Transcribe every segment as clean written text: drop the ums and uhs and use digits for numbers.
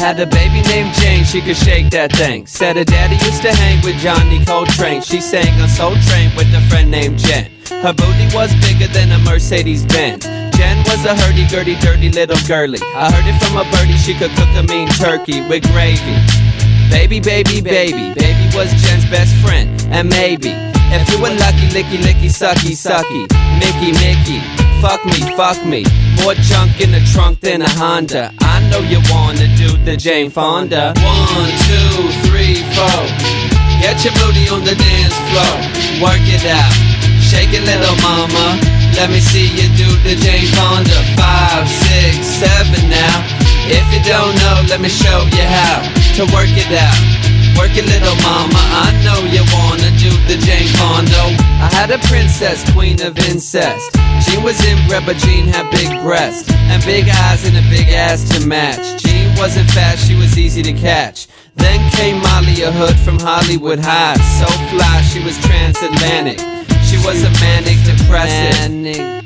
had a baby named Jane, she could shake that thing. Said her daddy used to hang with Johnny Coltrane. She sang on Soul Train with a friend named Jen. Her booty was bigger than a Mercedes-Benz. Jen was a hurdy-gurdy, dirty little girly. I heard it from a birdie, she could cook a mean turkey with gravy. Baby, baby, baby, baby was Jen's best friend. And maybe, if you were lucky, licky, licky, sucky, sucky, Mickey, Mickey, fuck me, more junk in the trunk than a Honda. I know you wanna do the Jane Fonda. 1, 2, 3, 4. Get your booty on the dance floor. Work it out, shake it little mama. Let me see you do the Jane Fonda. 5, 6, 7 now. If you don't know, let me show you how to work it out. Work it little mama, I know you wanna do the Jane Fonda. I had a princess, queen of incest. Jean was inbred, but Jean had big breasts and big eyes and a big ass to match. Jean wasn't fast, she was easy to catch. Then came Molly, a hood from Hollywood High. So fly, she was transatlantic. She was a manic depressive,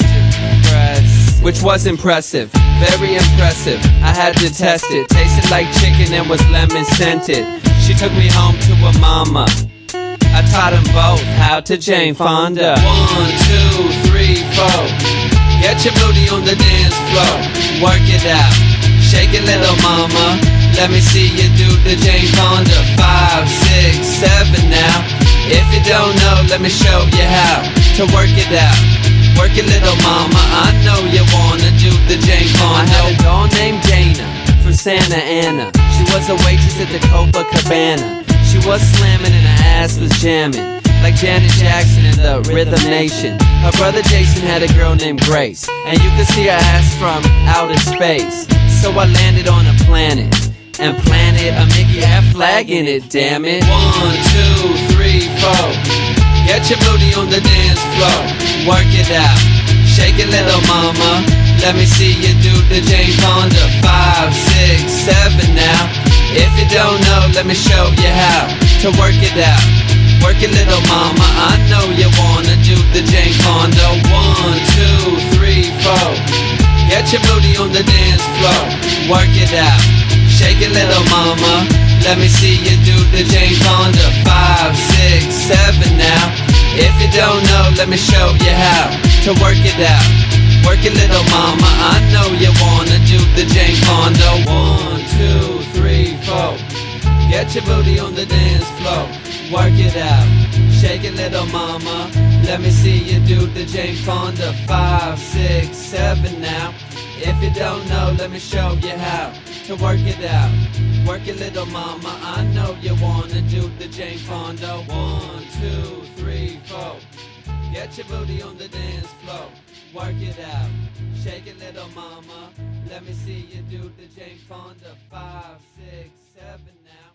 which was impressive, very impressive. I had to test it, tasted like chicken and was lemon scented. She took me home to her mama. I taught them both how to Jane Fonda. 1, 2, 3, 4. Get your booty on the dance floor. Work it out, shake it little mama. Let me see you do the Jane Fonda. 5, 6, 7 now. If you don't know, let me show you how to work it out. Work it little mama, I know you wanna do the Jane Fonda. I had a doll named Dana from Santa Ana. She was a waitress at the Copacabana. She was slamming and her ass was jamming, like Janet Jackson in the Rhythm Nation. Her brother Jason had a girl named Grace, and you could see her ass from outer space. So I landed on a planet, and planted a Mickey F flag in it, damn it. 1, 2, 3, 4. Get your booty on the dance floor. Work it out, shake it little mama. Let me see you do the Jane Fonda. 5, 6, 7 now. If you don't know, let me show you how to work it out. Work it little mama, I know you wanna do the Jane Fonda. 1, 2, 3, 4. Get your booty on the dance floor. Work it out, shake it little mama. Let me see you do the Jane Fonda. 5, 6, 7 now. If you don't know, let me show you how to work it out. Work it little mama, I know you wanna do the Jane Fonda. 1, 2, 3, 4. Get your booty on the dance floor. Work it out, shake it little mama. Let me see you do the Jane Fonda. 5, 6, 7 now. If you don't know, let me show you how to work it out. Work it little mama, I know you wanna do the Jane Fonda. 1, 2, 3, 4. Get your booty on the dance floor. Work it out, shake it little mama. Let me see you do the Jane Fonda. 5, 6, 7 now.